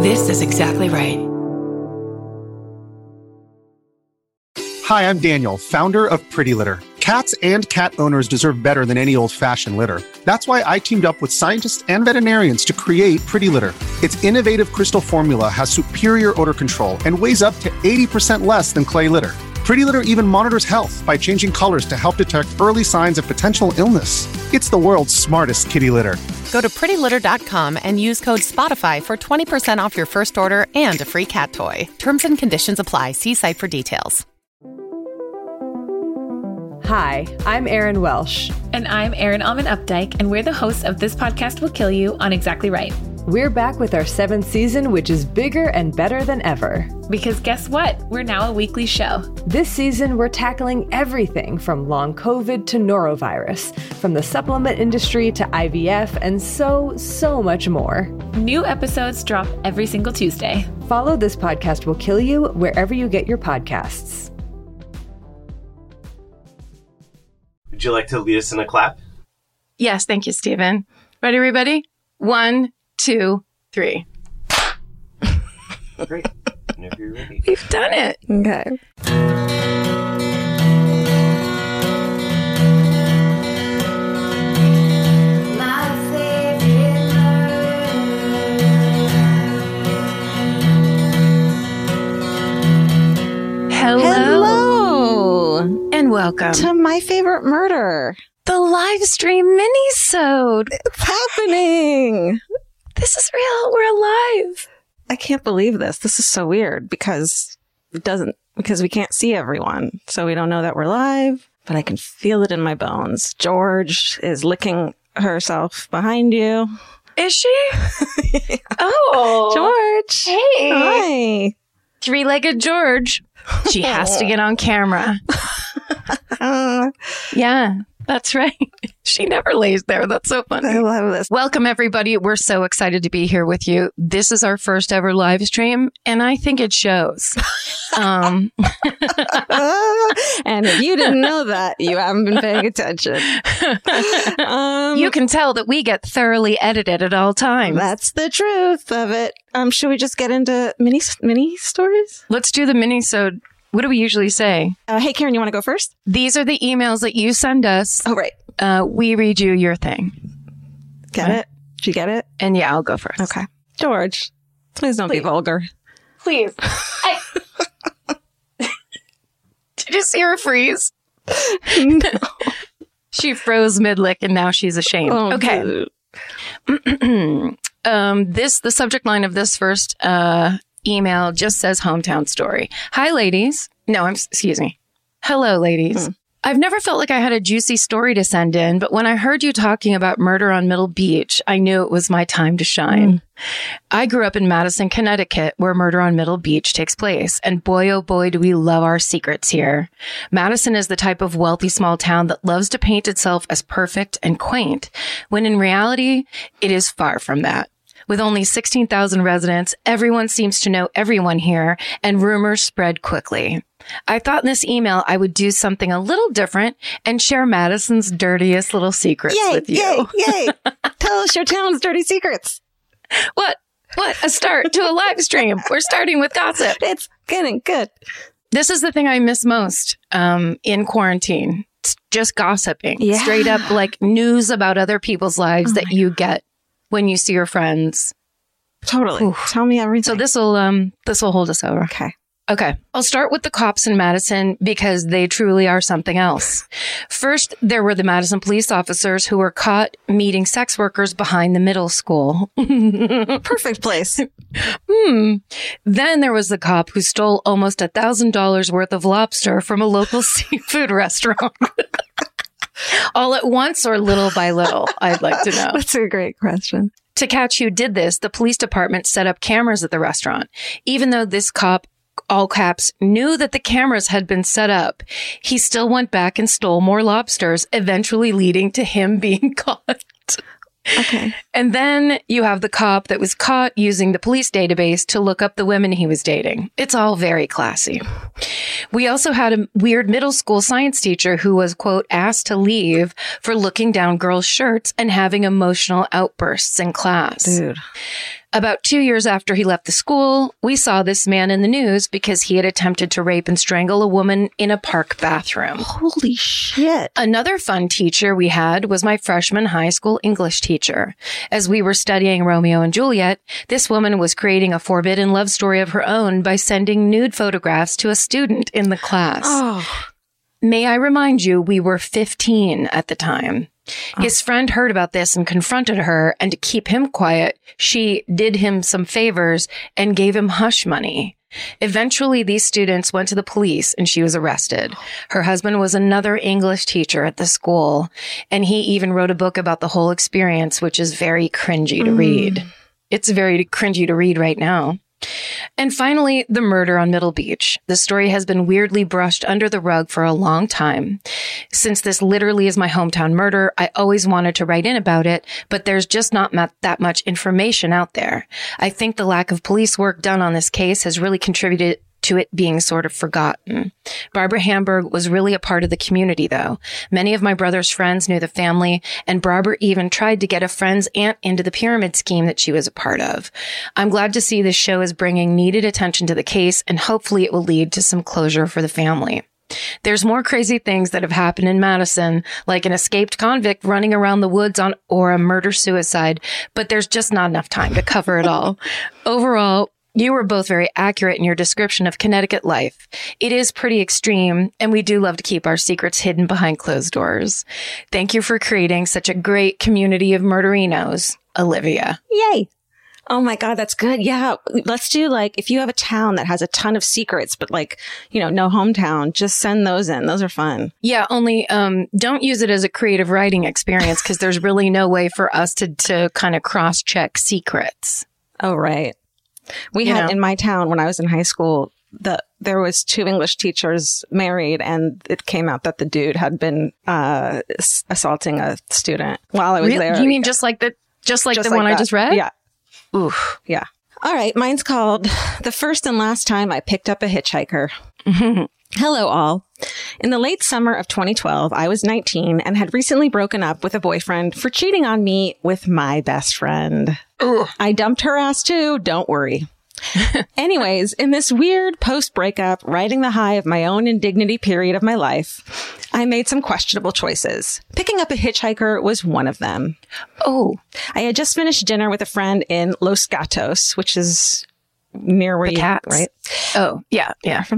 This is exactly right. Hi, I'm Daniel, founder of Pretty Litter. Cats and cat owners deserve better than any old-fashioned litter. That's why I teamed up with scientists and veterinarians to create Pretty Litter. Its innovative crystal formula has superior odor control and weighs up to 80% less than clay litter. Pretty Litter even monitors health by changing colors to help detect early signs of potential illness. It's the world's smartest kitty litter. Go to prettylitter.com and use code SPOTIFY for 20% off your first order and a free cat toy. Terms and conditions apply. See site for details. Hi, I'm Erin Welsh. And I'm Erin Alman Updike, and we're the hosts of This Podcast Will Kill You on Exactly Right. We're back with our 7th season, which is bigger and better than ever. Because guess what? We're now a weekly show. This season, we're tackling everything from long COVID to norovirus, from the supplement industry to IVF, and so much more. New episodes drop every single Tuesday. Follow This Podcast Will Kill You wherever you get your podcasts. Would you like to lead us in a clap? Yes, thank you, Stephen. Ready, everybody? 1, 2, 3. Great. Whenever you're ready. We've done it. Okay. Hello. And welcome To my favorite murder. the live stream mini-sode. It's happening. This is real. We're alive. I can't believe this. This is so weird because we can't see everyone. So we don't know that we're live, but I can feel it in my bones. George is licking herself behind you. Is she? Oh. George. Hey. Hi. Three-legged George. She has to get on camera. Yeah, that's right. She never lays there. That's so funny. I love this. Welcome, everybody. We're so excited to be here with you. This is our first ever live stream, and I think it shows. And if you didn't know that, you haven't been paying attention. You can tell that we get thoroughly edited at all times. That's the truth of it. Should we just get into mini stories? Let's do the mini-sode. What do we usually say? Hey, Karen, you want to go first? These are the emails that you send us. Oh, right. We read you your thing. Get it? Did you get it? And yeah, I'll go first. Okay. George, please don't be vulgar. Please. Did you see her freeze? No. She froze mid-lick and now she's ashamed. Oh, okay. The subject line of this first email just says hometown story. Hi, ladies. No, excuse me. Hello, ladies. I've never felt like I had a juicy story to send in, but when I heard you talking about murder on Middle Beach, I knew it was my time to shine. I grew up in Madison, Connecticut, where Murder on Middle Beach takes place. And boy, oh boy, do we love our secrets here. Madison is the type of wealthy small town that loves to paint itself as perfect and quaint, when in reality, it is far from that. With only 16,000 residents, everyone seems to know everyone here, and rumors spread quickly. I thought in this email I would do something a little different and share Madison's dirtiest little secrets with you. Yay! Tell us your town's dirty secrets. What? A start to a live stream. We're starting with gossip. It's getting good. This is the thing I miss most in quarantine. It's just gossiping. Yeah. Straight up like news about other people's lives that you get when you see your friends. Totally. Oof. Tell me everything. So this will hold us over. Okay. I'll start with the cops in Madison because they truly are something else. First, there were the Madison police officers who were caught meeting sex workers behind the middle school. Perfect place. Then there was the cop who stole almost $1,000 worth of lobster from a local seafood restaurant. All at once or little by little, I'd like to know. That's a great question. To catch who did this, the police department set up cameras at the restaurant. Even though this cop, all caps, knew that the cameras had been set up, he still went back and stole more lobsters, eventually leading to him being caught. Okay. And then you have the cop that was caught using the police database to look up the women he was dating. It's all very classy. We also had a weird middle school science teacher who was, quote, asked to leave for looking down girls' shirts and having emotional outbursts in class. Dude. About 2 years after he left the school, we saw this man in the news because he had attempted to rape and strangle a woman in a park bathroom. Holy shit. Another fun teacher we had was my freshman high school English teacher. As we were studying Romeo and Juliet, this woman was creating a forbidden love story of her own by sending nude photographs to a student in the class. Oh. May I remind you, we were 15 at the time. His friend heard about this and confronted her, and to keep him quiet, she did him some favors and gave him hush money. Eventually, these students went to the police and she was arrested. Her husband was another English teacher at the school, and he even wrote a book about the whole experience, which is very cringy to read. It's very cringy to read right now. And finally, the murder on Middle Beach. The story has been weirdly brushed under the rug for a long time. Since this literally is my hometown murder, I always wanted to write in about it, but there's just not that much information out there. I think the lack of police work done on this case has really contributed to it being sort of forgotten. Barbara Hamburg was really a part of the community, though. Many of my brother's friends knew the family, and Barbara even tried to get a friend's aunt into the pyramid scheme that she was a part of. I'm glad to see this show is bringing needed attention to the case, and hopefully it will lead to some closure for the family. There's more crazy things that have happened in Madison, like an escaped convict running around the woods or a murder-suicide, but there's just not enough time to cover it all. Overall, you were both very accurate in your description of Connecticut life. It is pretty extreme, and we do love to keep our secrets hidden behind closed doors. Thank you for creating such a great community of murderinos, Olivia. Yay. Oh my God, that's good. Yeah. Let's do if you have a town that has a ton of secrets, but no hometown, just send those in. Those are fun. Yeah. Only, don't use it as a creative writing experience because there's really no way for us to kind of cross-check secrets. Oh, right. We had in my town when I was in high school, there was 2 English teachers married, and it came out that the dude had been assaulting a student while I was there. You mean just like the one I just read? Yeah. Oof. Yeah. All right. Mine's called The First and Last Time I Picked Up a Hitchhiker. Hello, all. In the late summer of 2012, I was 19 and had recently broken up with a boyfriend for cheating on me with my best friend. Ugh. I dumped her ass too. Don't worry. Anyways, in this weird post-breakup, riding the high of my own indignity period of my life, I made some questionable choices. Picking up a hitchhiker was one of them. Oh. I had just finished dinner with a friend in Los Gatos, which is near where the cats, right? Oh, yeah.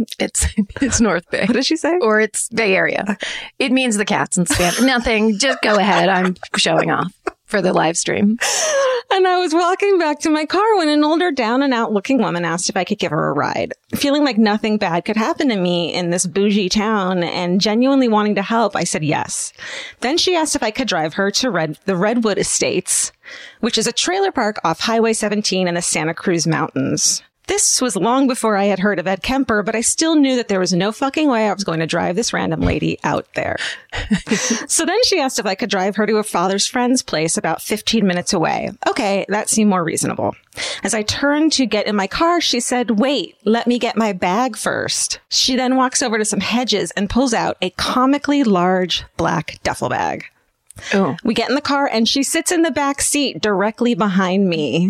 It's North Bay. What did she say? Or it's Bay Area. It means the cats in Spanish. Nothing. Just go ahead. I'm showing off for the live stream. And I was walking back to my car when an older, down and out looking woman asked if I could give her a ride. Feeling like nothing bad could happen to me in this bougie town and genuinely wanting to help, I said yes. Then she asked if I could drive her to the Redwood Estates, which is a trailer park off Highway 17 in the Santa Cruz Mountains. This was long before I had heard of Ed Kemper, but I still knew that there was no fucking way I was going to drive this random lady out there. So then she asked if I could drive her to her father's friend's place about 15 minutes away. Okay, that seemed more reasonable. As I turned to get in my car, she said, "Wait, let me get my bag first." She then walks over to some hedges and pulls out a comically large black duffel bag. Oh. We get in the car and she sits in the back seat directly behind me.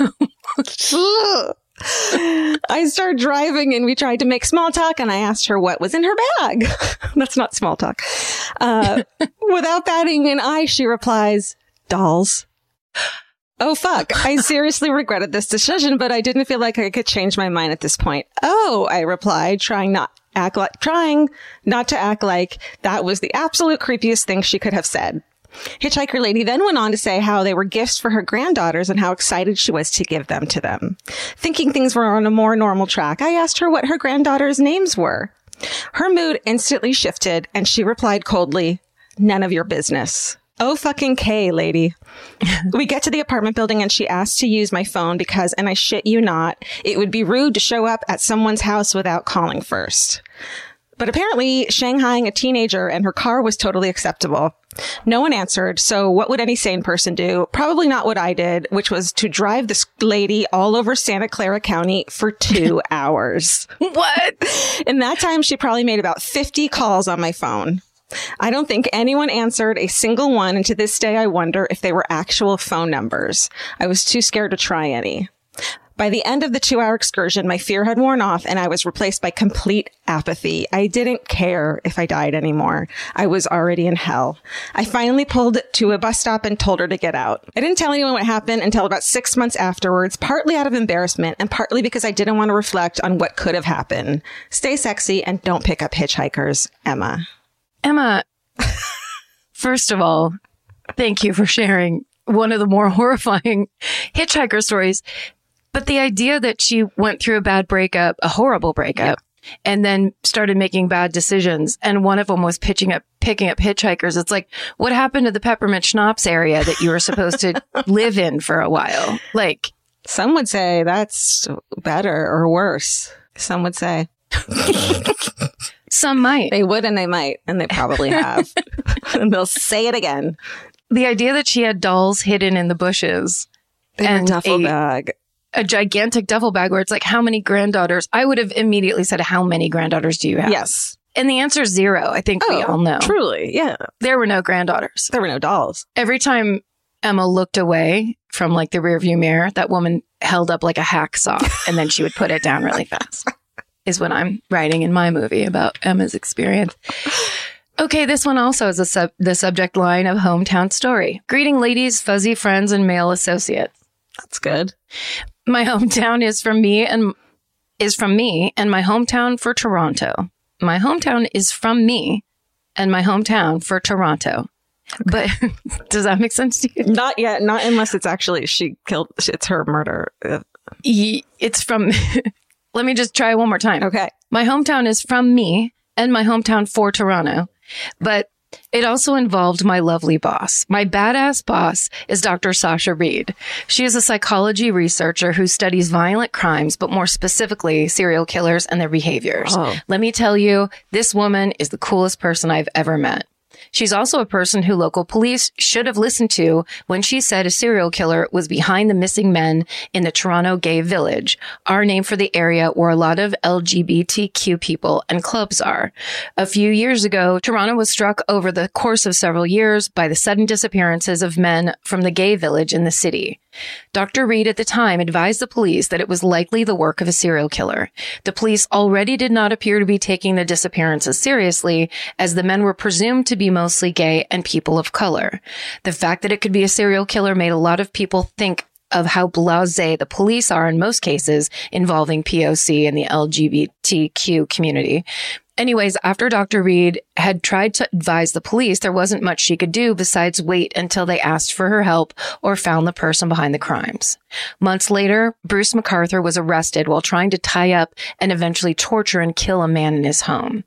I started driving and we tried to make small talk and I asked her what was in her bag. That's not small talk. Without batting an eye, she replies, "Dolls." Oh, fuck. I seriously regretted this decision, but I didn't feel like I could change my mind at this point. Oh, I replied, trying not to act like that was the absolute creepiest thing she could have said. Hitchhiker lady then went on to say how they were gifts for her granddaughters and how excited she was to give them to them. Thinking things were on a more normal track, I asked her what her granddaughters' names were. Her mood instantly shifted and she replied coldly, "None of your business." Oh, fucking K, lady. We get to the apartment building and she asked to use my phone because, and I shit you not, it would be rude to show up at someone's house without calling first. But apparently, shanghaiing a teenager and her car was totally acceptable. No one answered, so what would any sane person do? Probably not what I did, which was to drive this lady all over Santa Clara County for 2 hours. What? In that time, she probably made about 50 calls on my phone. I don't think anyone answered a single one, and to this day I wonder if they were actual phone numbers. I was too scared to try any. By the end of the 2-hour excursion, my fear had worn off and I was replaced by complete apathy. I didn't care if I died anymore. I was already in hell. I finally pulled to a bus stop and told her to get out. I didn't tell anyone what happened until about 6 months afterwards, partly out of embarrassment and partly because I didn't want to reflect on what could have happened. Stay sexy and don't pick up hitchhikers. Emma. Emma, first of all, thank you for sharing one of the more horrifying hitchhiker stories. But the idea that she went through a bad breakup, a horrible breakup, and then started making bad decisions, and one of them was picking up hitchhikers. It's like, what happened to the peppermint schnapps area that you were supposed to live in for a while? Like, some would say that's better or worse. Some would say. Some might. They would and they might, and they probably have. And they'll say it again. The idea that she had dolls hidden in the bushes and a duffel bag. A gigantic duffel bag where it's like, how many granddaughters? I would have immediately said, how many granddaughters do you have? Yes. And the answer is 0. I think we all know. Truly, yeah. There were no granddaughters. There were no dolls. Every time Emma looked away from like the rearview mirror, that woman held up like a hacksaw and then she would put it down really fast. Is what I'm writing in my movie about Emma's experience. Okay, this one also is the subject line of Hometown Story. Greeting ladies, fuzzy friends, and male associates. That's good. My hometown is from me and my hometown for Toronto. My hometown is from me and my hometown for Toronto. Okay. But does that make sense to you? Not yet. Not unless it's actually it's her murder. It's from, let me just try one more time. Okay. My hometown is from me and my hometown for Toronto. But it also involved my lovely boss. My badass boss is Dr. Sasha Reed. She is a psychology researcher who studies violent crimes, but more specifically, serial killers and their behaviors. Oh. Let me tell you, this woman is the coolest person I've ever met. She's also a person who local police should have listened to when she said a serial killer was behind the missing men in the Toronto Gay Village, our name for the area where a lot of LGBTQ people and clubs are. A few years ago, Toronto was struck over the course of several years by the sudden disappearances of men from the gay village in the city. Dr. Reed at the time advised the police that it was likely the work of a serial killer. The police already did not appear to be taking the disappearances seriously, as the men were presumed to be mostly gay and people of color. The fact that it could be a serial killer made a lot of people think of how blasé the police are in most cases involving POC and the LGBTQ community. Anyways, after Dr. Reed had tried to advise the police, there wasn't much she could do besides wait until they asked for her help or found the person behind the crimes. Months later, Bruce MacArthur was arrested while trying to tie up and eventually torture and kill a man in his home.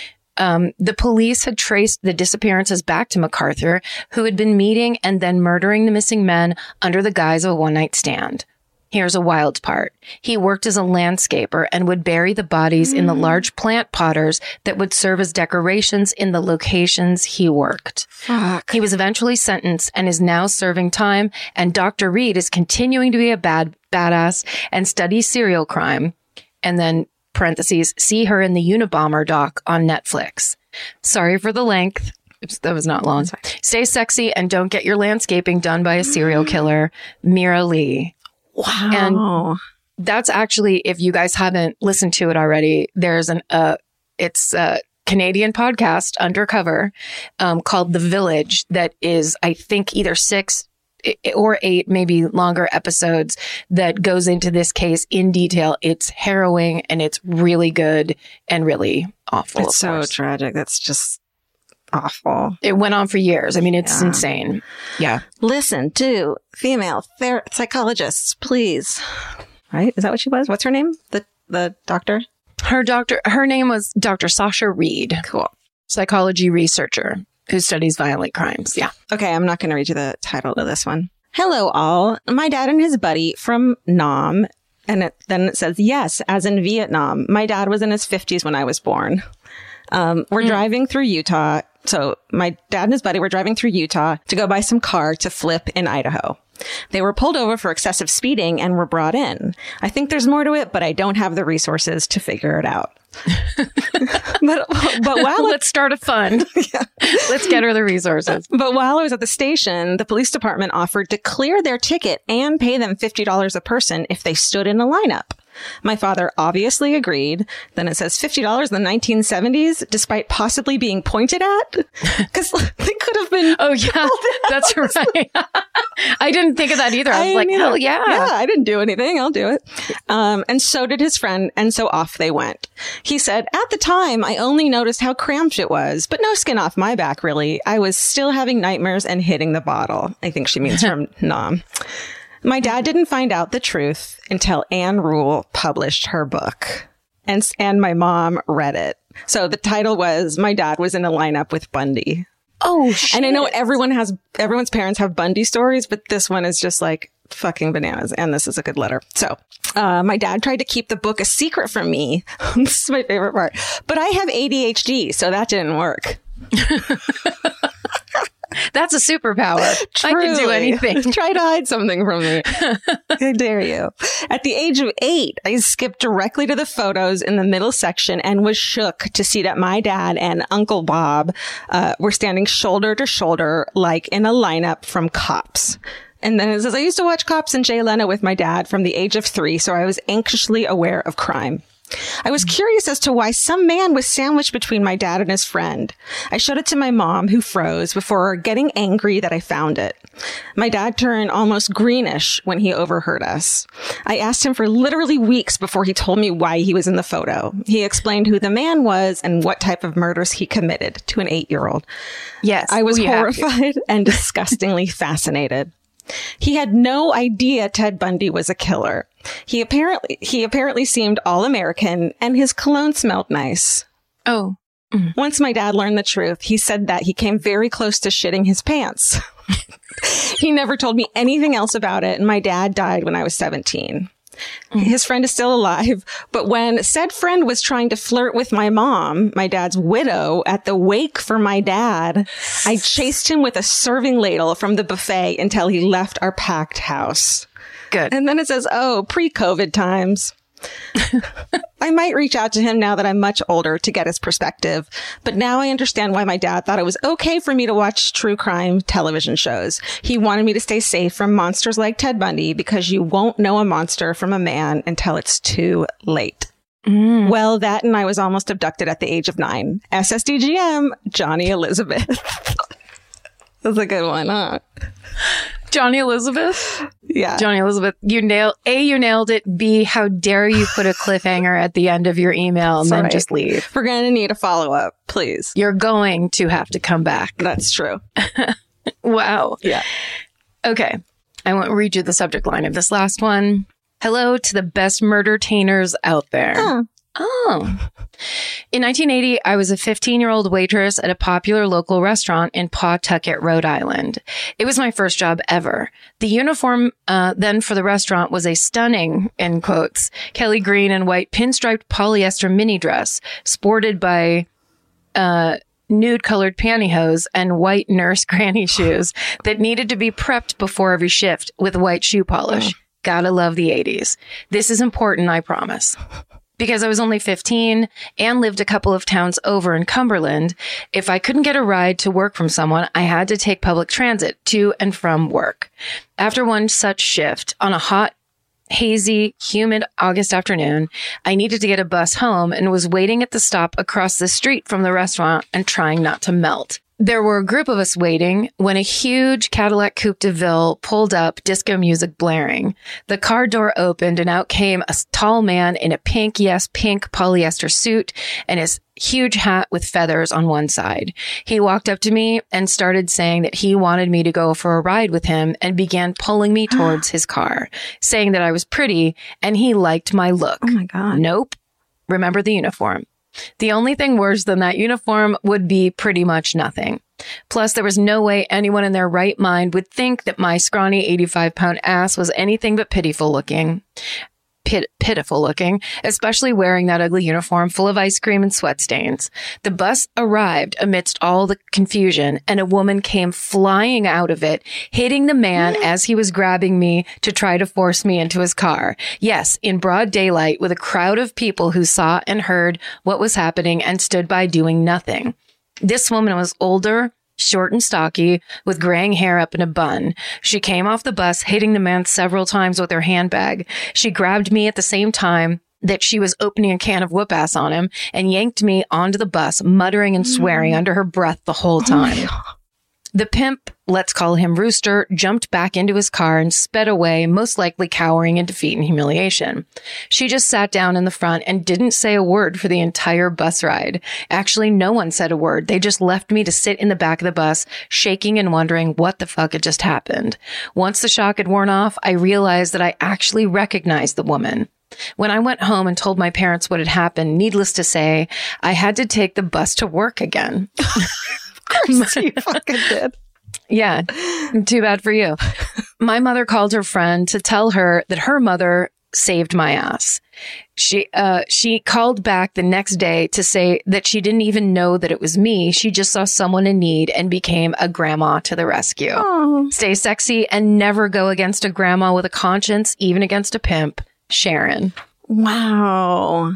The police had traced the disappearances back to MacArthur, who had been meeting and then murdering the missing men under the guise of a one-night stand. Here's a wild part. He worked as a landscaper and would bury the bodies in the large plant potters that would serve as decorations in the locations he worked. Fuck. He was eventually sentenced and is now serving time, and Dr. Reed is continuing to be a badass and study serial crime. And then, parentheses, see her in the Unabomber doc on Netflix. Sorry for the length. Oops, that was not long. Stay sexy and don't get your landscaping done by a serial killer. Mira Lee. Wow. And that's actually, if you guys haven't listened to it already, there's it's a Canadian podcast, Undercover, called The Village, that is, I think, either 6 or 8, maybe longer episodes that goes into this case in detail. It's harrowing and it's really good and really awful. It's so tragic. That's just awful. It went on for years. I mean, it's insane. Yeah. Listen to female psychologists, please. Right? Is that what she was? What's her name? The doctor? Her name was Dr. Sasha Reed. Cool. Psychology researcher who studies violent crimes. Yeah. Okay, I'm not going to read you the title of this one. Hello, all. My dad and his buddy from Nam. And then it says, yes, as in Vietnam. My dad was in his 50s when I was born. We're driving through Utah. So my dad and his buddy were driving through Utah to go buy some car to flip in Idaho. They were pulled over for excessive speeding and were brought in. I think there's more to it, but I don't have the resources to figure it out. but while let's start a fund. Let's get her the resources. But while I was at the station, the police department offered to clear their ticket and pay them $50 a person if they stood in a lineup. My father obviously agreed. Then it says $50 in the 1970s, despite possibly being pointed at. Because they could have been. Oh, yeah. That's right. I didn't think of that either. I was like, hell yeah. Yeah, I didn't do anything. I'll do it. And so did his friend. And so off they went. He said, at the time, I only noticed how cramped it was, but no skin off my back, really. I was still having nightmares and hitting the bottle. I think she means from Nam. My dad didn't find out the truth until Anne Rule published her book. And my mom read it. So the title was, My Dad Was in a Lineup with Bundy. Oh, shit. And I know everyone's parents have Bundy stories, but this one is just like fucking bananas. And this is a good letter. So my dad tried to keep the book a secret from me. This is my favorite part. But I have ADHD, so that didn't work. That's a superpower. Truly. I can do anything. Try to hide something from me. I dare you. At the age of 8, I skipped directly to the photos in the middle section and was shook to see that my dad and Uncle Bob were standing shoulder to shoulder, like in a lineup from Cops. And then it says, I used to watch Cops and Jay Leno with my dad from the age of 3, so I was anxiously aware of crime. I was curious as to why some man was sandwiched between my dad and his friend. I showed it to my mom, who froze before getting angry that I found it. My dad turned almost greenish when he overheard us. I asked him for literally weeks before he told me why he was in the photo. He explained who the man was and what type of murders he committed to an 8-year-old. Yes. I was horrified and disgustingly fascinated. He had no idea Ted Bundy was a killer. He apparently seemed all American, and his cologne smelled nice. Oh. Once my dad learned the truth, he said that he came very close to shitting his pants. He never told me anything else about it, and my dad died when I was 17. His friend is still alive, but when said friend was trying to flirt with my mom, my dad's widow, at the wake for my dad, I chased him with a serving ladle from the buffet until he left our packed house. Good. And then it says, oh, pre-COVID times. I might reach out to him now that I'm much older to get his perspective, but now I understand why my dad thought it was okay for me to watch true crime television shows. He wanted me to stay safe from monsters like Ted Bundy because you won't know a monster from a man until it's too late. Well, that and I was almost abducted at the age of 9. SSDGM, Johnny Elizabeth. That's a good one, huh? Johnny Elizabeth? Yeah. Johnny Elizabeth, you nailed it. B, how dare you put a cliffhanger at the end of your email and then just leave. We're going to need a follow-up, please. You're going to have to come back. That's true. Wow. Yeah. Okay. I won't read you the subject line of this last one. Hello to the best murder-tainers out there. Oh. In 1980, I was a 15-year-old waitress at a popular local restaurant in Pawtucket, Rhode Island. It was my first job ever. The uniform then for the restaurant was a stunning, in quotes, Kelly green and white pinstriped polyester mini dress sported by nude-colored pantyhose and white nurse granny shoes that needed to be prepped before every shift with white shoe polish. Gotta love the 80s. This is important, I promise. Because I was only 15 and lived a couple of towns over in Cumberland, if I couldn't get a ride to work from someone, I had to take public transit to and from work. After one such shift on a hot, hazy, humid August afternoon, I needed to get a bus home and was waiting at the stop across the street from the restaurant and trying not to melt. There were a group of us waiting when a huge Cadillac Coupe de Ville pulled up, disco music blaring. The car door opened and out came a tall man in a pink polyester suit and his huge hat with feathers on one side. He walked up to me and started saying that he wanted me to go for a ride with him and began pulling me towards his car, saying that I was pretty and he liked my look. Oh my God. Nope. Remember the uniform. The only thing worse than that uniform would be pretty much nothing. Plus, there was no way anyone in their right mind would think that my scrawny 85-pound ass was anything but pitiful looking. pitiful looking, especially wearing that ugly uniform full of ice cream and sweat stains. The bus arrived amidst all the confusion, and a woman came flying out of it, hitting the man as he was grabbing me to try to force me into his car. Yes, in broad daylight with a crowd of people who saw and heard what was happening and stood by doing nothing. This woman was older, short and stocky, with graying hair up in a bun. She came off the bus, hitting the man several times with her handbag. She grabbed me at the same time that she was opening a can of whoop ass on him and yanked me onto the bus, muttering and swearing under her breath the whole time. The pimp, let's call him Rooster, jumped back into his car and sped away, most likely cowering in defeat and humiliation. She just sat down in the front and didn't say a word for the entire bus ride. Actually, no one said a word. They just left me to sit in the back of the bus, shaking and wondering what the fuck had just happened. Once the shock had worn off, I realized that I actually recognized the woman. When I went home and told my parents what had happened, needless to say, I had to take the bus to work again. Of course you fucking did. Yeah, too bad for you. My mother called her friend to tell her that her mother saved my ass. She called back the next day to say that she didn't even know that it was me. She just saw someone in need and became a grandma to the rescue. Aww. Stay sexy and never go against a grandma with a conscience, even against a pimp. Sharon. Wow.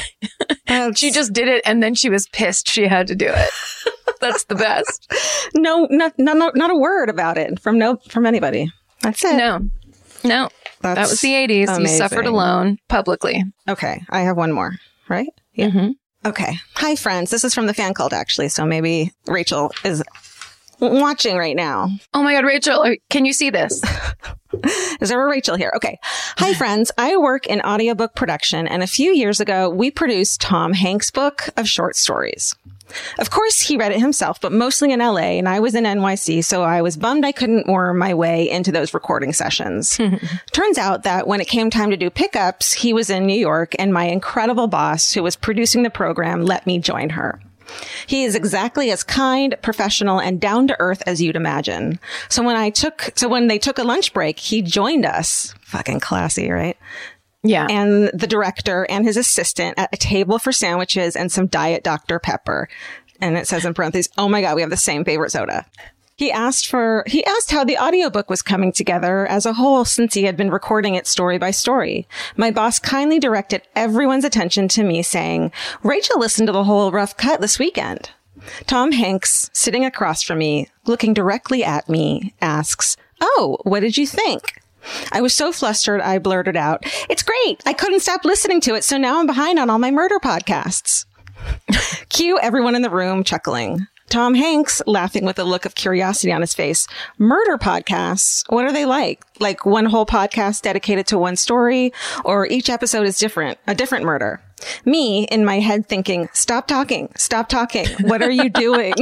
She just did it and then she was pissed she had to do it. That's the best. No, not a word about it from anybody. That's it. No. That was the 80s. Amazing. You suffered alone publicly. Okay. I have one more, right? Yeah. Mm-hmm. Okay. Hi, friends. This is from the fan cult, actually. So maybe Rachel is watching right now. Oh my God, Rachel, can you see this? Is there a Rachel here? Okay. Hi, friends. I work in audiobook production, and a few years ago, we produced Tom Hanks' book of short stories. Of course, he read it himself, but mostly in LA, and I was in NYC, so I was bummed I couldn't worm my way into those recording sessions. Turns out that when it came time to do pickups, he was in New York, and my incredible boss, who was producing the program, let me join her. He is exactly as kind, professional, and down to earth as you'd imagine. So when they took a lunch break, he joined us. Fucking classy, right? Yeah. And the director and his assistant at a table for sandwiches and some Diet Dr. Pepper. And it says in parentheses, oh my God, we have the same favorite soda. He asked how the audiobook was coming together as a whole since he had been recording it story by story. My boss kindly directed everyone's attention to me, saying, Rachel listened to the whole rough cut this weekend. Tom Hanks, sitting across from me, looking directly at me, asks, oh, what did you think? I was so flustered, I blurted out, it's great. I couldn't stop listening to it, so now I'm behind on all my murder podcasts. Cue everyone in the room chuckling. Tom Hanks laughing with a look of curiosity on his face. Murder podcasts, what are they like? Like one whole podcast dedicated to one story, or each episode is a different murder? Me in my head thinking, stop talking. What are you doing?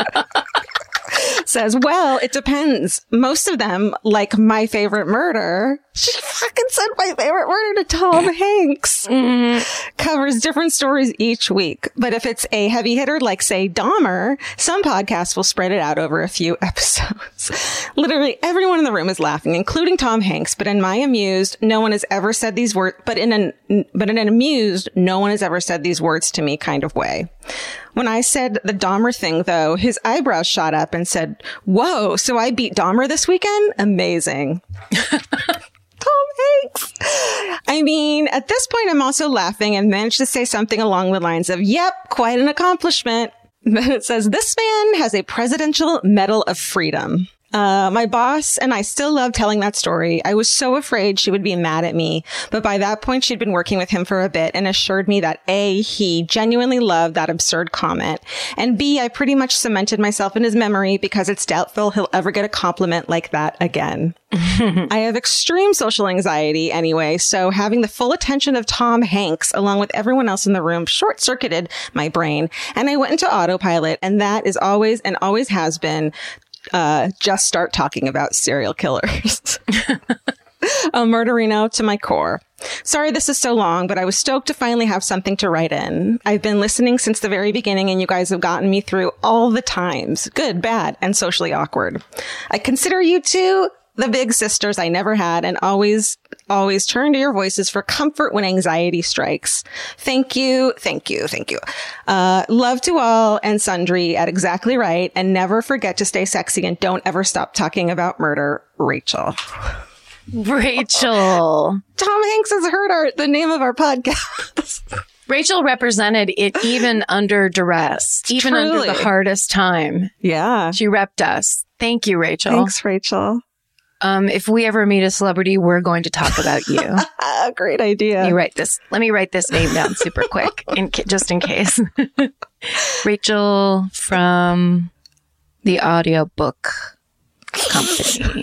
Says, well, it depends. Most of them, like My Favorite Murder, she fucking said My Favorite Murder to Tom Hanks, covers different stories each week. But if it's a heavy hitter, like say Dahmer, some podcasts will spread it out over a few episodes. Literally everyone in the room is laughing, including Tom Hanks. But in my amused, no one has ever said these words. But in an amused, no one has ever said these words to me kind of way. When I said the Dahmer thing, though, his eyebrows shot up and said, whoa, so I beat Dahmer this weekend? Amazing. Tom Hanks. I mean, at this point, I'm also laughing and managed to say something along the lines of, yep, quite an accomplishment. Then it says, this man has a Presidential Medal of Freedom. My boss and I still love telling that story. I was so afraid she would be mad at me, but by that point she'd been working with him for a bit and assured me that A, he genuinely loved that absurd comment, and B, I pretty much cemented myself in his memory because it's doubtful he'll ever get a compliment like that again. I have extreme social anxiety anyway, so having the full attention of Tom Hanks along with everyone else in the room short-circuited my brain, and I went into autopilot, and that is always and always has been just start talking about serial killers. A murderino to my core. Sorry this is so long, but I was stoked to finally have something to write in. I've been listening since the very beginning, and you guys have gotten me through all the times, good, bad, and socially awkward. I consider you two the big sisters I never had, and always turn to your voices for comfort when anxiety strikes. Thank you. Thank you. Thank you. Love to all and sundry at Exactly Right. And never forget to stay sexy and don't ever stop talking about murder. Rachel. Rachel. Tom Hanks has heard the name of our podcast. Rachel represented it even under duress, even under the hardest time. Yeah. She repped us. Thank you, Rachel. Thanks, Rachel. If we ever meet a celebrity, we're going to talk about you. Great idea. Let me write this name down super quick, just in case. Rachel from the audiobook company.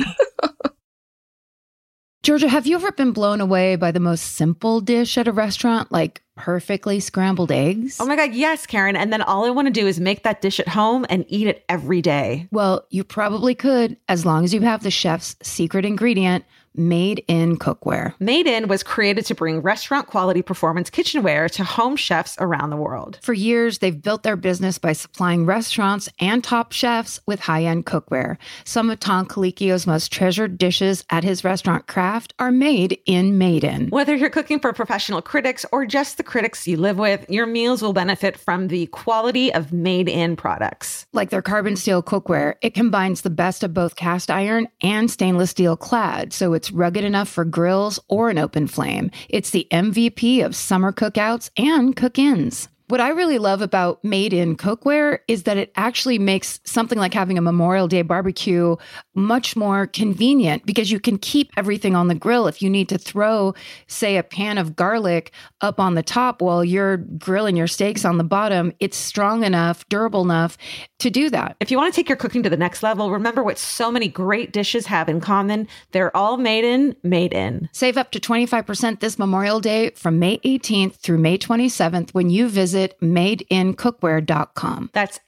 Georgia, have you ever been blown away by the most simple dish at a restaurant, like perfectly scrambled eggs? Oh my God, yes, Karen. And then all I want to do is make that dish at home and eat it every day. Well, you probably could, as long as you have the chef's secret ingredient, Made in Cookware. Made in was created to bring restaurant quality performance kitchenware to home chefs around the world. For years, they've built their business by supplying restaurants and top chefs with high-end cookware. Some of Tom Colicchio's most treasured dishes at his restaurant Craft are made in Made in. Whether you're cooking for professional critics or just the critics you live with, your meals will benefit from the quality of Made in products. Like their carbon steel cookware, it combines the best of both cast iron and stainless steel clad, so it's rugged enough for grills or an open flame. It's the MVP of summer cookouts and cook-ins. What I really love about Made in Cookware is that it actually makes something like having a Memorial Day barbecue much more convenient because you can keep everything on the grill. If you need to throw, say, a pan of garlic up on the top while you're grilling your steaks on the bottom, it's strong enough, durable enough to do that. If you want to take your cooking to the next level, remember what so many great dishes have in common. They're all made in. Save up to 25% this Memorial Day from May 18th through May 27th when you visit madeincookware.com. That's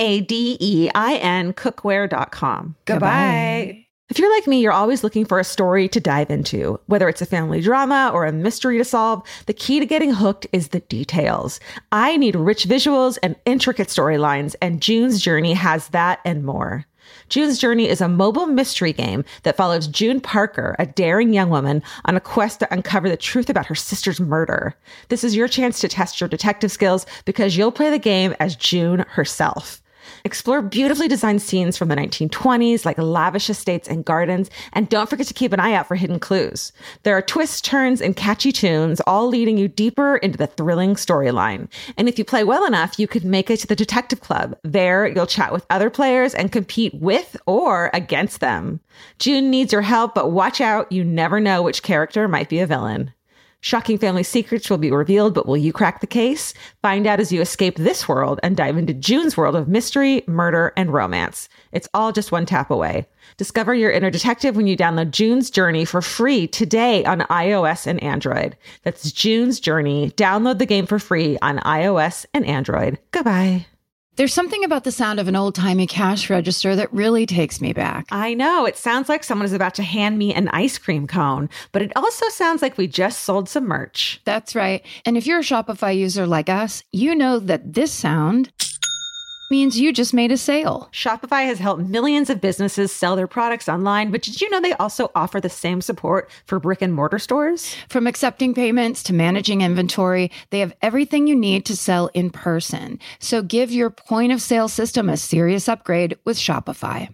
MADEIN cookware.com. Goodbye. If you're like me, you're always looking for a story to dive into. Whether it's a family drama or a mystery to solve, the key to getting hooked is the details. I need rich visuals and intricate storylines, and June's Journey has that and more. June's Journey is a mobile mystery game that follows June Parker, a daring young woman, on a quest to uncover the truth about her sister's murder. This is your chance to test your detective skills because you'll play the game as June herself. Explore beautifully designed scenes from the 1920s, like lavish estates and gardens, and don't forget to keep an eye out for hidden clues. There are twists, turns, and catchy tunes, all leading you deeper into the thrilling storyline. And if you play well enough, you could make it to the Detective Club. There, you'll chat with other players and compete with or against them. June needs your help, but watch out, you never know which character might be a villain. Shocking family secrets will be revealed, but will you crack the case? Find out as you escape this world and dive into June's world of mystery, murder, and romance. It's all just one tap away. Discover your inner detective when you download June's Journey for free today on iOS and Android. That's June's Journey. Download the game for free on iOS and Android. Goodbye. There's something about the sound of an old-timey cash register that really takes me back. I know. It sounds like someone is about to hand me an ice cream cone, but it also sounds like we just sold some merch. That's right. And if you're a Shopify user like us, you know that this sound means you just made a sale. Shopify has helped millions of businesses sell their products online, but did you know they also offer the same support for brick and mortar stores? From accepting payments to managing inventory, they have everything you need to sell in person. So give your point of sale system a serious upgrade with Shopify.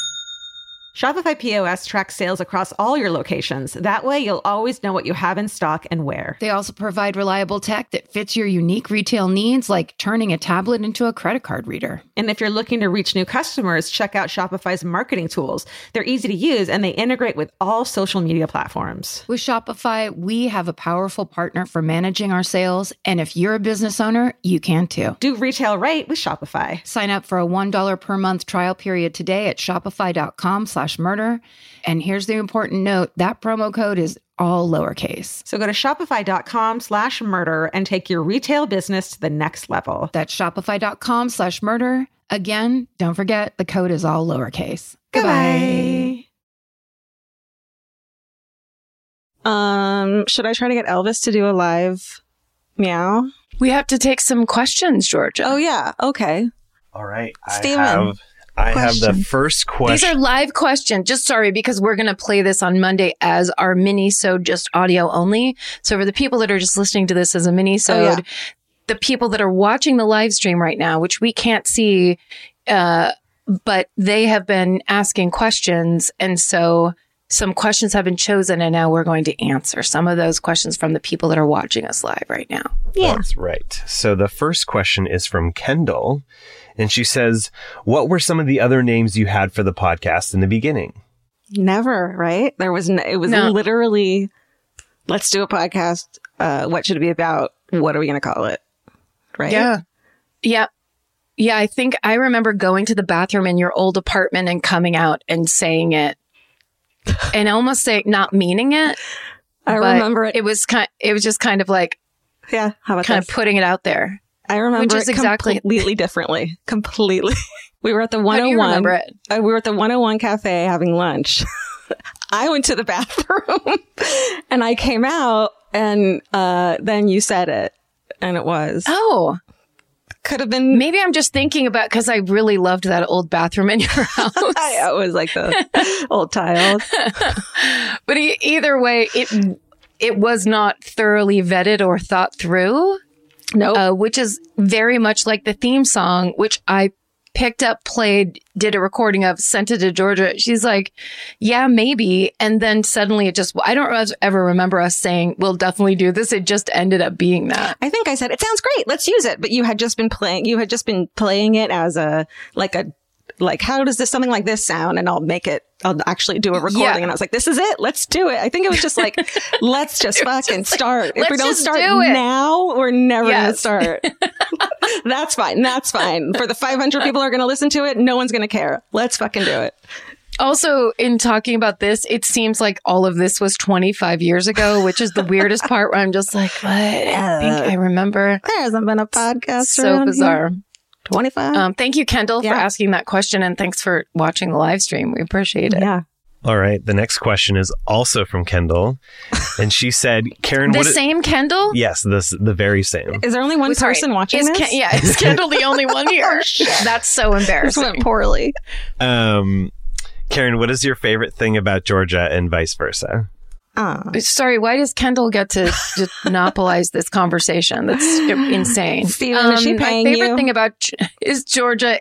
Shopify POS tracks sales across all your locations. That way, you'll always know what you have in stock and where. They also provide reliable tech that fits your unique retail needs, like turning a tablet into a credit card reader. And if you're looking to reach new customers, check out Shopify's marketing tools. They're easy to use, and they integrate with all social media platforms. With Shopify, we have a powerful partner for managing our sales. And if you're a business owner, you can too. Do retail right with Shopify. Sign up for a $1 per month trial period today at shopify.com/murder. And here's the important note. That promo code is all lowercase. So go to shopify.com/murder and take your retail business to the next level. That's shopify.com/murder. Again, don't forget the code is all lowercase. Goodbye. Should I try to get Elvis to do a live meow? We have to take some questions, Georgia. Oh, yeah. Okay. All right. Steven. I have I have the first question. These are live questions. Just sorry, because we're going to play this on Monday as our mini-sode, just audio only. So for the people that are just listening to this as a mini-sode, the people that are watching the live stream right now, which we can't see, but they have been asking questions. And so some questions have been chosen, and now we're going to answer some of those questions from the people that are watching us live right now. Yeah. That's right. So the first question is from Kendall, and she says, what were some of the other names you had for the podcast in the beginning? Never, right? It was literally, let's do a podcast. What should it be about? What are we going to call it? Right? Yeah. Yeah. Yeah. I think I remember going to the bathroom in your old apartment and coming out and saying it. And almost not meaning it. I remember it. It was just kind of like, how about kind of putting it out there. I remember which is it completely differently. Completely. We were at the 101. How do you remember it? We were at the 101 cafe having lunch. I went to the bathroom and I came out, and then you said it, and it was. Oh. Could have been. Maybe I'm just thinking about, because I really loved that old bathroom in your house. It was like the old tiles. But either way, it was not thoroughly vetted or thought through. No. Which is very much like the theme song, which I picked up, played, did a recording of, sent it to Georgia. She's like, yeah, maybe. And then suddenly I don't ever remember us saying, we'll definitely do this. It just ended up being that. I think I said, it sounds great. Let's use it. But you had just been playing it as how does something like this sound? And I'll actually do a recording. Yeah. And I was like, this is it. Let's do it. I think it was just like, let's just fucking start. If we don't start now, we're never going to start. That's fine. That's fine. For the 500 people who are going to listen to it, no one's going to care. Let's fucking do it. Also, in talking about this, it seems like all of this was 25 years ago, which is the weirdest part, where I'm just like, what? I think I remember. There hasn't been a podcast. So bizarre. Here. 25. Thank you, Kendall, for asking that question, and thanks for watching the live stream. We appreciate it. Yeah. All right. The next question is also from Kendall. And she said, Karen, same Kendall? Yes, the very same. Is there only one person watching this? Is Kendall the only one here? That's so embarrassing. This went poorly. Karen, what is your favorite thing about Georgia and vice versa? Sorry, why does Kendall get to monopolize this conversation? That's insane. Steven, is she paying my favorite you? thing about Georgia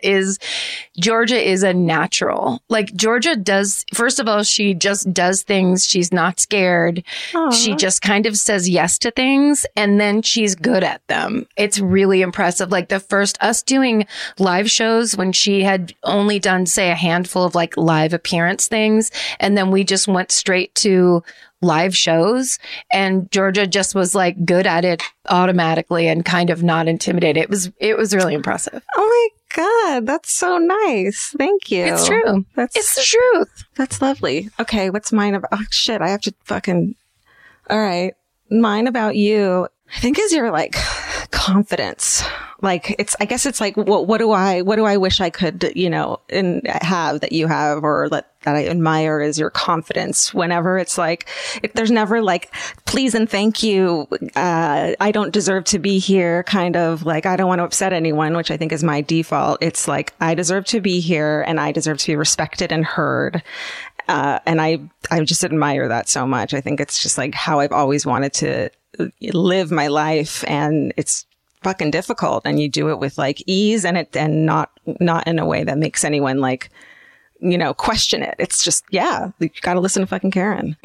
is a natural. Like, Georgia does, first of all, she just does things. She's not scared. Aww. She just kind of says yes to things, and then she's good at them. It's really impressive. Like, us doing live shows when she had only done, say, a handful of like live appearance things, and then we just went straight to live shows, and Georgia just was like good at it automatically and kind of not intimidated. It was really impressive. Oh my God, that's so nice. Thank you. It's true. It's the truth. That's lovely. Okay, what's mine about? Oh shit, I have to fucking. All right, mine about you, I think, is your like confidence. Like, I guess it's like, what do I wish I could, have that you have, or that I admire, is your confidence. Whenever it's like, there's never like, please and thank you. I don't deserve to be here. Kind of like, I don't want to upset anyone, which I think is my default. It's like, I deserve to be here, and I deserve to be respected and heard. And I just admire that so much. I think it's just like how I've always wanted to live my life, and it's fucking difficult, and you do it with like ease and not in a way that makes anyone like, question it. It's just, you got to listen to fucking Karen.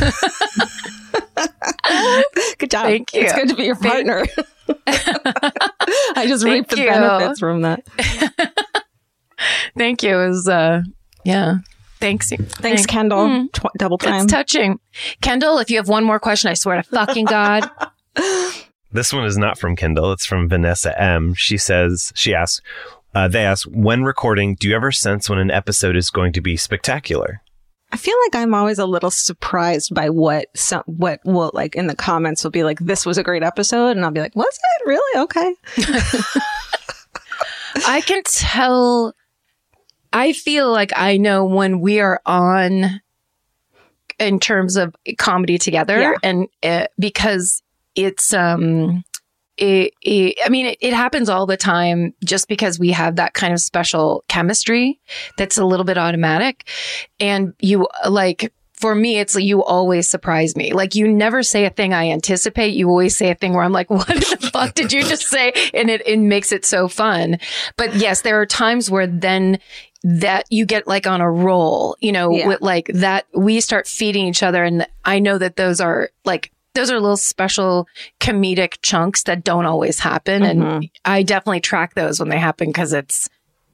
Good job. Thank you. It's good to be your partner. I just reap the benefits from that. Thank you. It was, Thanks, Kendall. Double time. It's touching. Kendall, if you have one more question, I swear to fucking God. This one is not from Kendall. It's from Vanessa M. They ask, when recording, do you ever sense when an episode is going to be spectacular? I feel like I'm always a little surprised by what will, like, in the comments will be like, this was a great episode. And I'll be like, was it really? Okay. I can tell. I feel like I know when we are on in terms of comedy together, and because it's it happens all the time just because we have that kind of special chemistry that's a little bit automatic. And you like, for me, it's like you always surprise me. Like you never say a thing I anticipate. You always say a thing where I'm like, what the fuck did you just say? And it makes it so fun. But yes, there are times where then that you get like on a roll, with like that we start feeding each other. And I know that those are little special comedic chunks that don't always happen. And I definitely track those when they happen because it's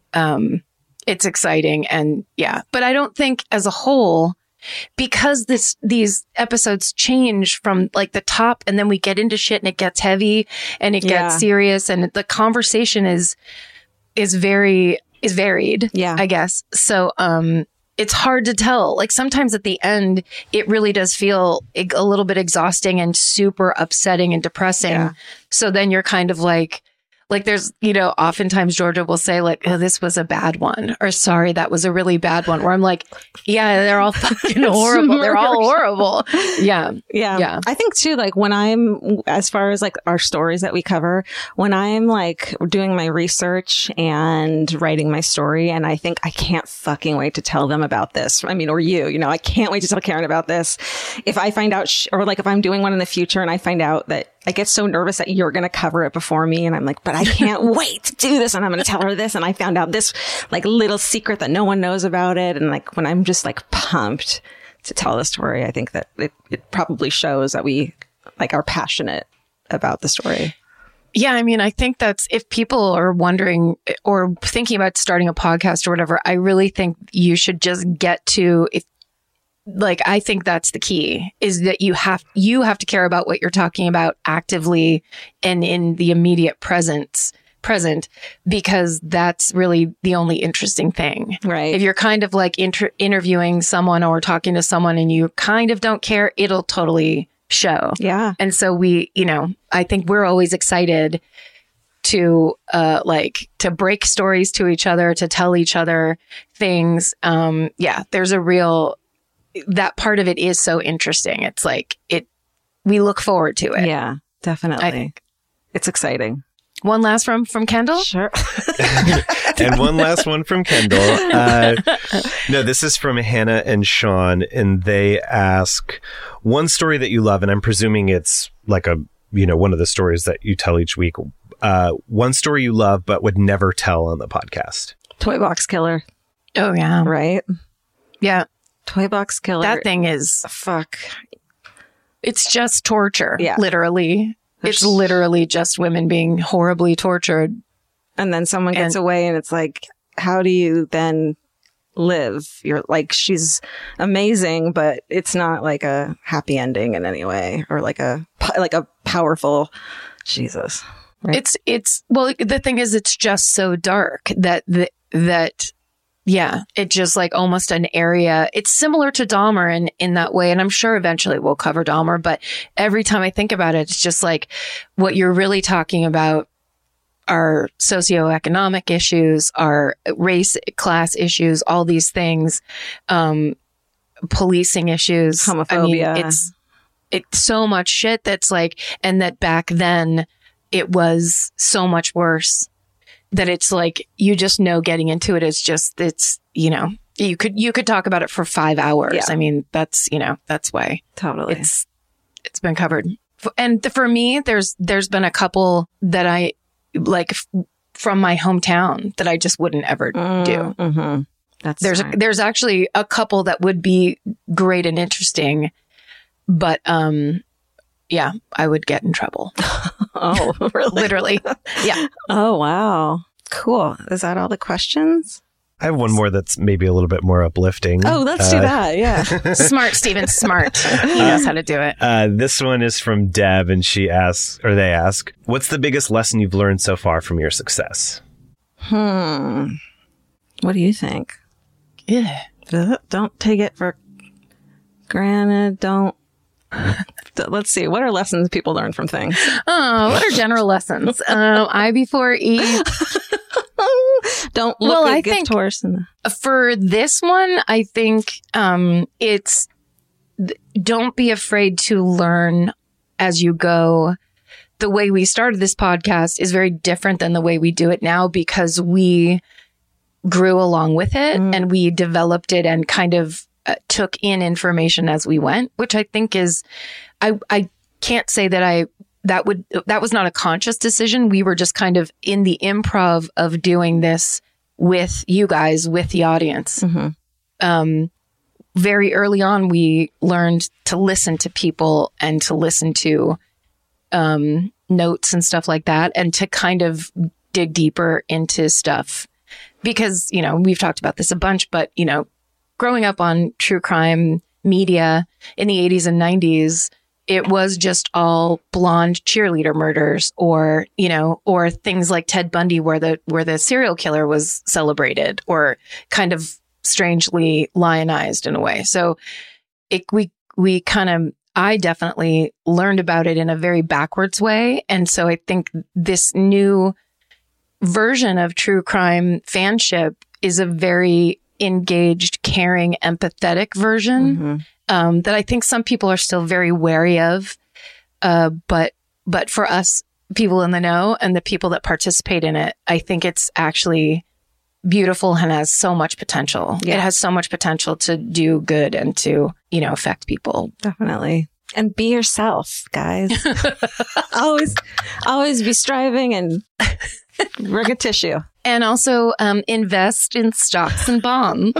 exciting. And yeah, but I don't think as a whole, because these episodes change from like the top and then we get into shit and it gets heavy and it gets serious and the conversation is varied. Yeah, I guess. So, it's hard to tell. Like sometimes at the end, it really does feel a little bit exhausting and super upsetting and depressing. Yeah. So then you're kind of like there's, oftentimes Georgia will say like, oh, this was a bad one, or sorry, that was a really bad one, where I'm like, yeah, they're all fucking horrible. They're all horrible. Yeah. Yeah. I think too, like as far as like our stories that we cover, when I'm like doing my research and writing my story, and I think I can't fucking wait to tell them about this. I mean, or I can't wait to tell Karen about this. If I find out, or like if I'm doing one in the future and I find out that I get so nervous that you're going to cover it before me. And I'm like, but I can't wait to do this. And I'm going to tell her this. And I found out this like little secret that no one knows about it. And like when I'm just like pumped to tell the story, I think that it probably shows that we like are passionate about the story. Yeah. I mean, I think that's if people are wondering or thinking about starting a podcast or whatever, I really think you should just get to I think that's the key, is that you have to care about what you're talking about actively and in the immediate present, because that's really the only interesting thing. Right. If you're kind of like interviewing someone or talking to someone and you kind of don't care, it'll totally show. Yeah. And so I think we're always excited to to break stories to each other, to tell each other things. There's a real, that part of it is so interesting. It's like we look forward to it. Yeah, definitely. I think it's exciting. One last from Kendall? Sure. And one last one from Kendall. No, this is from Hannah and Sean, and they ask one story that you love, and I'm presuming it's like one of the stories that you tell each week. One story you love but would never tell on the podcast. Toy Box Killer. Oh, yeah. Right? Yeah. Toy Box Killer. That thing is fuck. It's just torture. Yeah. Literally. It's literally just women being horribly tortured. And then someone gets away and it's like, how do you then live? You're like, she's amazing, but it's not like a happy ending in any way, or like a powerful Jesus. Right? Well, the thing is, it's just so dark that yeah, it's just like almost an area. It's similar to Dahmer in that way. And I'm sure eventually we'll cover Dahmer. But every time I think about it, it's just like what you're really talking about are socioeconomic issues, are race, class issues, all these things, policing issues, homophobia. I mean, it's so much shit that's like, and that back then it was so much worse. That it's like, you just know getting into it is just, you could talk about it for 5 hours. Yeah. I mean, that's why. Totally. It's been covered. And for me, there's been a couple that I like from my hometown that I just wouldn't ever do. Mm-hmm. There's actually a couple that would be great and interesting, but, yeah, I would get in trouble. Oh, really? Literally. Yeah. Oh, wow. Cool. Is that all the questions? I have one more that's maybe a little bit more uplifting. Oh, let's do that. Yeah. Smart, Steven. Smart. He knows how to do it. This one is from Deb, and they ask, what's the biggest lesson you've learned so far from your success? What do you think? Yeah. Don't take it for granted. Don't. Let's see. What are lessons people learn from things? Oh, what are general lessons? I before E. Don't look a gift horse. For this one, I think it's don't be afraid to learn as you go. the way we started this podcast is very different than the way we do it now because we grew along with it and we developed it and kind of took in information as we went, which I think is, I can't say that that was not a conscious decision. We were just kind of in the improv of doing this with you guys, with the audience. Very early on, we learned to listen to people and to listen to notes and stuff like that, and to kind of dig deeper into stuff. Because, you know, we've talked about this a bunch, but, you know, growing up on true crime media in the 80s and 90s, it was just all blonde cheerleader murders, or, you know, or things like Ted Bundy, where the serial killer was celebrated or kind of strangely lionized in a way. So we kind of, I definitely learned about it in a very backwards way. And so I think this new version of true crime fanship is a very engaged, caring, empathetic version that I think some people are still very wary of. But for us, people in the know and the people that participate in it, I think it's actually beautiful and has so much potential. Yeah. It has so much potential to do good and to, you know, affect people. Definitely. And be yourself, guys. always be striving and bring a tissue. And also invest in stocks and bonds.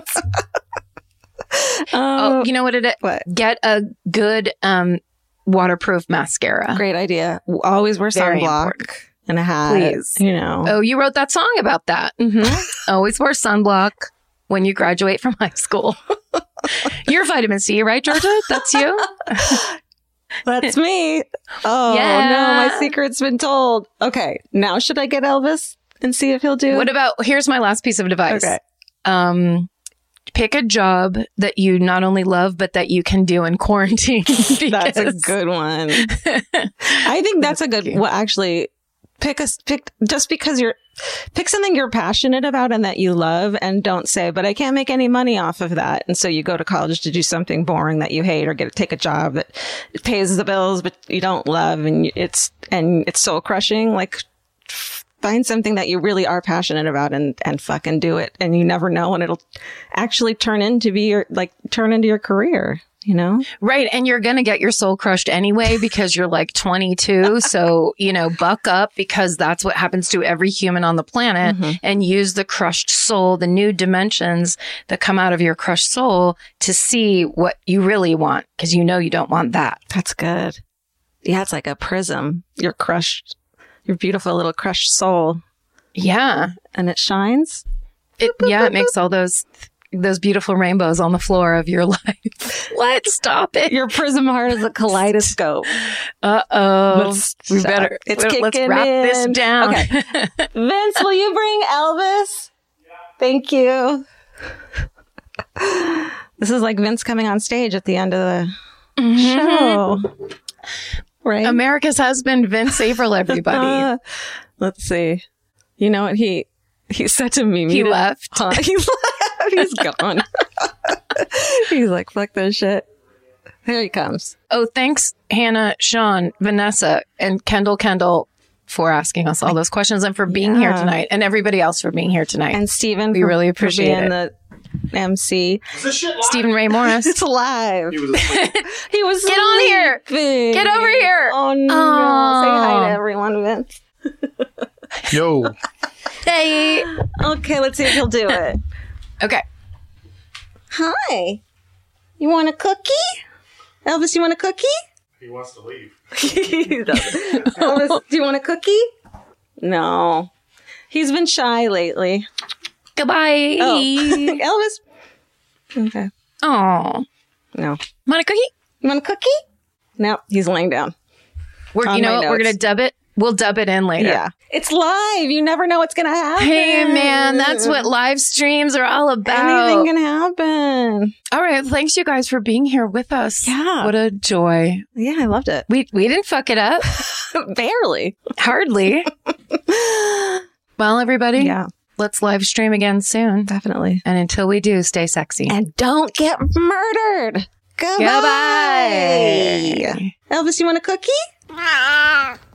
You know what it is? What? Get a good waterproof mascara. Great idea. Always wear sunblock and a hat. Please. You know. Oh, you wrote that song about that. Always wear sunblock when you graduate from high school. You're vitamin C, right, Georgia? That's you? That's me. Oh, yeah. No, my secret's been told. Okay, now should I get Elvis and see if he'll do it? What about, here's my last piece of advice. Okay. Pick a job that you not only love, but that you can do in quarantine. That's a good one. I think that's a good, well, actually, pick something you're passionate about and that you love, and don't say, but I can't make any money off of that. And so you go to college to do something boring that you hate, or take a job that pays the bills, but you don't love. And it's soul crushing. Like, find something that you really are passionate about and fucking do it. And you never know when it'll actually turn into your career. You know? Right. And you're going to get your soul crushed anyway because you're like 22. So, you know, buck up, because that's what happens to every human on the planet, and use the crushed soul, the new dimensions that come out of your crushed soul to see what you really want, because you know you don't want that. That's good. Yeah. It's like a prism. Your beautiful little crushed soul. Yeah. And it shines. It makes all those beautiful rainbows on the floor of your life. What? Stop it. Your prism heart is a kaleidoscope. Uh-oh. Let's wrap this down. Okay. Vince, will you bring Elvis? Yeah. Thank you. This is like Vince coming on stage at the end of the show. Right? America's husband, Vince Averill, everybody. Let's see. You know what he said to me? He left. He left. He's gone. He's like, fuck this shit. Here he comes. Oh, thanks, Hannah, Sean, Vanessa, and Kendall for asking us all those questions, and for being here tonight, and everybody else for being here tonight. And Stephen, we really appreciate being the MC. Stephen Ray Morris. It's live. He was Get on here. Get over here. Oh, no. Say hi to everyone, Vince. Yo. Hey. Okay, let's see if he'll do it. Okay. Hi. You want a cookie? Elvis, you want a cookie? He wants to leave. Elvis, do you want a cookie? No. He's been shy lately. Goodbye. Oh. Elvis. Okay. Oh. No. Want a cookie? You want a cookie? No, he's laying down. We're going to dub it. We'll dub it in later. Yeah. It's live. You never know what's going to happen. Hey, man, that's what live streams are all about. Anything can happen. All right. Thanks, you guys, for being here with us. Yeah. What a joy. Yeah, I loved it. We didn't fuck it up. Barely. Hardly. Well, everybody. Yeah. Let's live stream again soon. Definitely. And until we do, stay sexy. And don't get murdered. Goodbye. Goodbye. Elvis, you want a cookie?